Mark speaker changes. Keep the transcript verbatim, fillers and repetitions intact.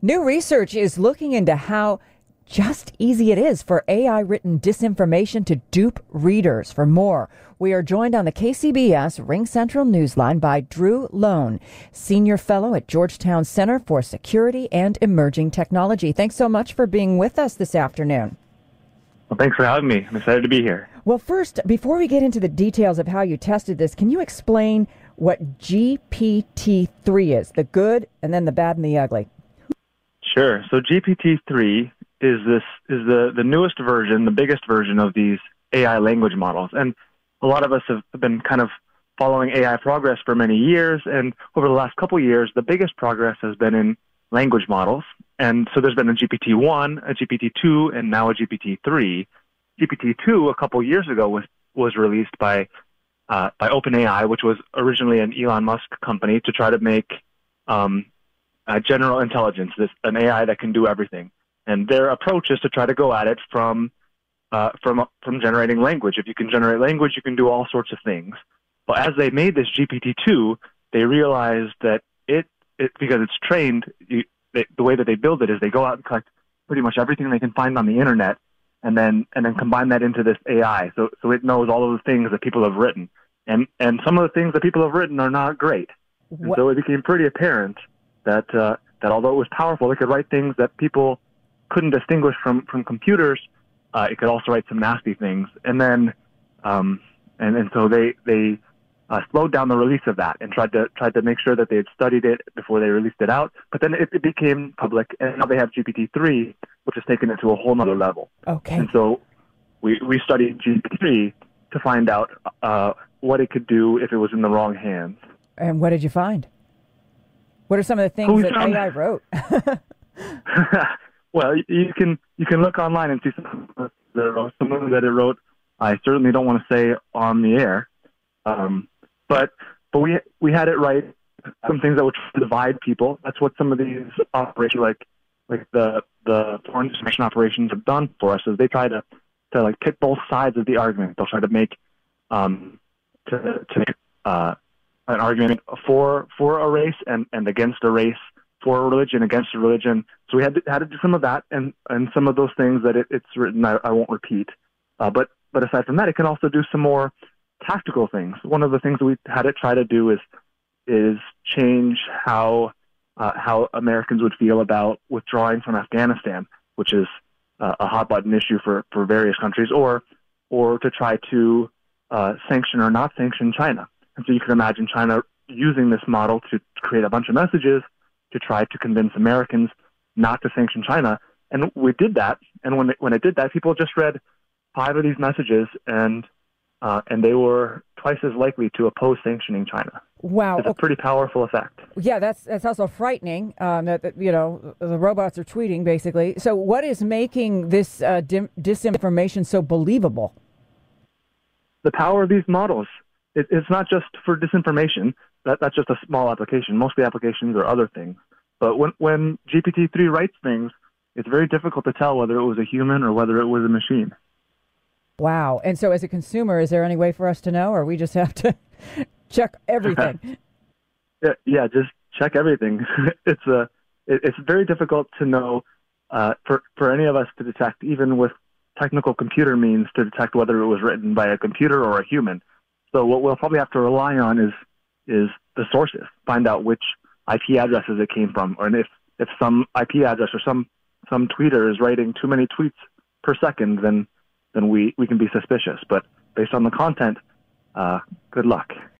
Speaker 1: New research is looking into how just easy it is for A I-written disinformation to dupe readers. For more, we are joined on the K C B S Ring Central Newsline by Drew Loan, Senior Fellow at Georgetown Center for Security and Emerging Technology. Thanks so much for being with us this afternoon.
Speaker 2: Well, thanks for having me. I'm excited to be here.
Speaker 1: Well, first, before we get into the details of how you tested this, can you explain what G P T three is, the good and then the bad and the ugly?
Speaker 2: Sure. So G P T three is this is the, the newest version, the biggest version of these A I language models. And a lot of us have been kind of following A I progress for many years. And over the last couple of years, the biggest progress has been in language models. And so there's been a G P T one, a G P T two, and now a G P T three. G P T two a couple of years ago was, was released by uh, by OpenAI, which was originally an Elon Musk company, to try to make um, uh, general intelligence, this an A I that can do everything. And their approach is to try to go at it from uh, from from generating language. If you can generate language, you can do all sorts of things. But as they made this G P T two, they realized that it, it because it's trained, you, they, the way that they build it is they go out and collect pretty much everything they can find on the internet, and then and then combine that into this A I. So so it knows all of the things that people have written, and and some of the things that people have written are not great. And so it became pretty apparent that uh, that although it was powerful, it could write things that people couldn't distinguish from from computers. Uh, it could also write some nasty things, and then um, and and so they they uh, slowed down the release of that and tried to tried to make sure that they had studied it before they released it out. But then it, it became public, and now they have G P T three, which has taken it to a whole nother level.
Speaker 1: Okay.
Speaker 2: And so we we studied G P T three to find out uh, what it could do if it was in the wrong hands.
Speaker 1: And what did you find? What are some of the things
Speaker 2: well,
Speaker 1: that
Speaker 2: found,
Speaker 1: A I wrote?
Speaker 2: Well, you can you can look online and see some of some of them that it wrote. I certainly don't want to say on the air, um, but but we we had it write some things that would divide people. That's what some of these operations, like like the the foreign distribution operations, have done for us. Is they try to to like pit both sides of the argument. They'll try to make um, to to make uh, an argument for for a race and, and against a race, for a religion, against a religion. So we had to, had to do some of that, and, and some of those things that it, it's written I, I won't repeat. Uh, but but aside from that, it can also do some more tactical things. One of the things we had it try to do is is change how uh, how Americans would feel about withdrawing from Afghanistan, which is uh, a hot button issue for, for various countries, or or to try to uh, sanction or not sanction China. And so you can imagine China using this model to create a bunch of messages to try to convince Americans not to sanction China. And we did that. And when it, when it did that, people just read five of these messages, and uh, and they were twice as likely to oppose sanctioning China.
Speaker 1: Wow.
Speaker 2: It's a pretty powerful effect.
Speaker 1: Yeah, that's that's also frightening, um, that, that, you know, the robots are tweeting, basically. So what is making this uh, dim- disinformation so believable?
Speaker 2: The power of these models. It, it's not just for disinformation. That, that's just a small application. Most of the applications are other things. But when, when G P T three writes things, it's very difficult to tell whether it was a human or whether it was a machine.
Speaker 1: Wow. And so as a consumer, is there any way for us to know, or we just have to check everything?
Speaker 2: yeah, yeah, just check everything. it's a, it, it's very difficult to know uh, for, for any of us to detect, even with technical computer means, to detect whether it was written by a computer or a human. So what we'll probably have to rely on is is the sources, find out which I P addresses it came from, or if, if some I P address or some, some tweeter is writing too many tweets per second, then then we, we can be suspicious. But based on the content, uh, good luck.